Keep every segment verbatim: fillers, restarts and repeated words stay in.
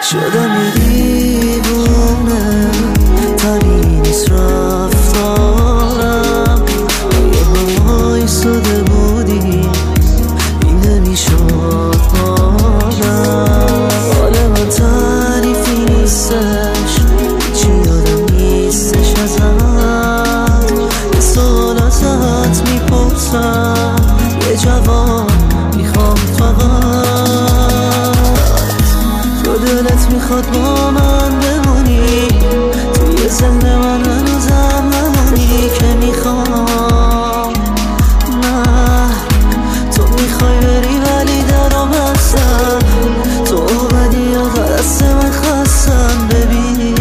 شدم یه دیوونه، طبیعی نیست رفتارم. یه بایی ساده بودی این نمیشد حالم. حال من تعریفی نیستش، چی یادم نیستش ازت. یه سوال ازت میپرسم، یه جواب میخوام فقط. تو دلت میخواد با من بمونی، توی ذهن من هنوزم نمونی که میخوام. نه تو میخوای بری ولی درام هستم، تو بدی و دست من خستم. ببین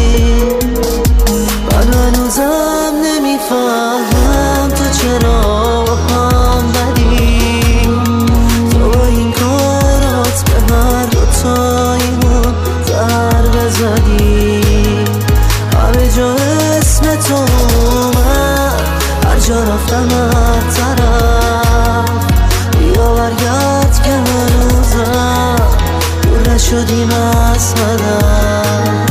من هنوزم نمیفهم تو چرا هم بدی. تو با این کارات به هر دوتاییمون ضربه زدی. همه جا اسم تو اومد، هر جا رفتم هر طرف. بیا برگرد که هنوزم دور نشدیم از هدف.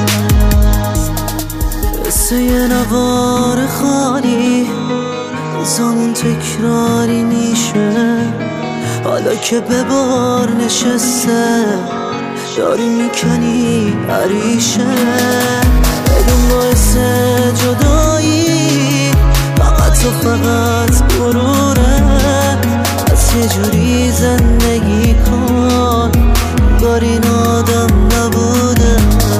قصه یه نوار خالی زمان تکراری میشه، حالا که به بار نشسته داری میکنی عریشه. بدون باعث جدایی فقط تو فقط غروره. از یه جوری زندگی کن بار این آدم نبوده.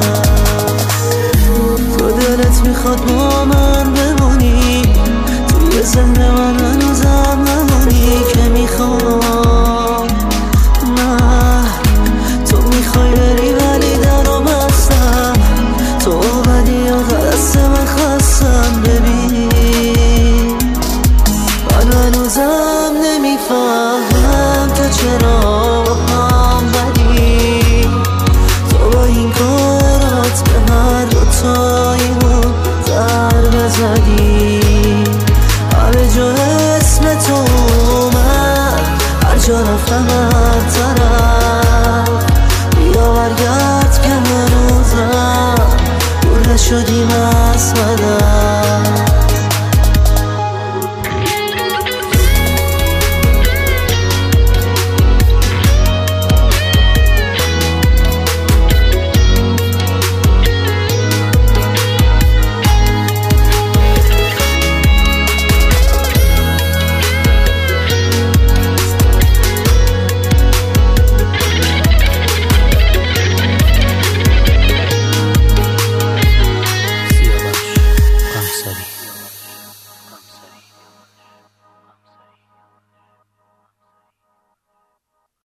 تو دلت میخواد با من بمونی، توی ذهن من هنوزم نمونی که میخوام. نه تو میخوای بری ولی درام هستم، تو بدی و دست من خستم. ببین من هنوزم نمیفهم تو چرا هم بدی. تو با این کارات به هر دوتاییمون ضربه زدی. همه جا اسم تو اومد، هر جا رفتم هر طرف. بیا برگرد که هنوزم دور نشدیم از هدف.